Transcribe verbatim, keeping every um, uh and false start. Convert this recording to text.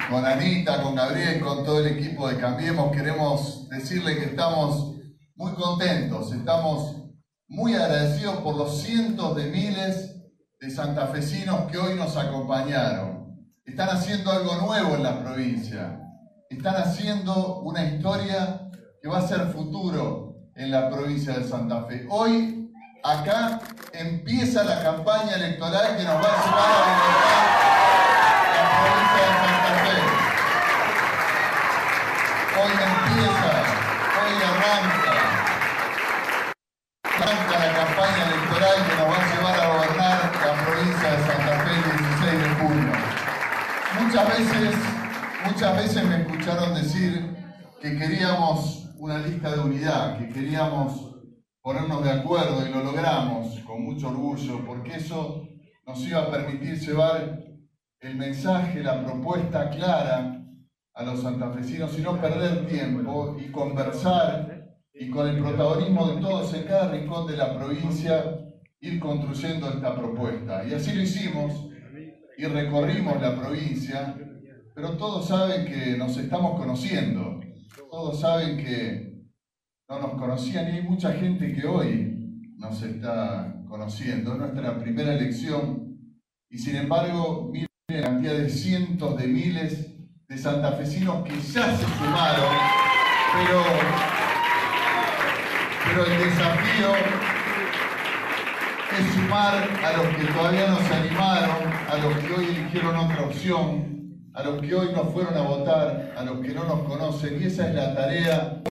con Anita, con Gabriel, con todo el equipo de Cambiemos, queremos decirle que estamos muy contentos, estamos muy agradecidos por los cientos de miles de santafesinos que hoy nos acompañaron. Están haciendo algo nuevo en la provincia, están haciendo una historia que va a ser futuro en la provincia de Santa Fe. Hoy, acá, empieza la campaña electoral que nos va a llevar a gobernar la provincia de Santa Fe. Hoy empieza, hoy arranca, arranca la campaña electoral que nos va a llevar a gobernar la provincia de Santa Fe el dieciséis de junio. Muchas veces, muchas veces me escucharon decir que queríamos una lista de unidad, que queríamos ponernos de acuerdo, y lo logramos con mucho orgullo, porque eso nos iba a permitir llevar el mensaje, la propuesta clara a los santafesinos y no perder tiempo y conversar, y con el protagonismo de todos en cada rincón de la provincia ir construyendo esta propuesta. Y así lo hicimos y recorrimos la provincia, pero todos saben que nos estamos conociendo, todos saben que no nos conocían, y hay mucha gente que hoy nos está conociendo. Es nuestra primera elección y sin embargo miren la cantidad de cientos de miles de santafesinos que ya se sumaron, pero, pero el desafío es sumar a los que todavía no se animaron, a los que hoy eligieron otra opción, a los que hoy no fueron a votar, a los que no nos conocen, y esa es la tarea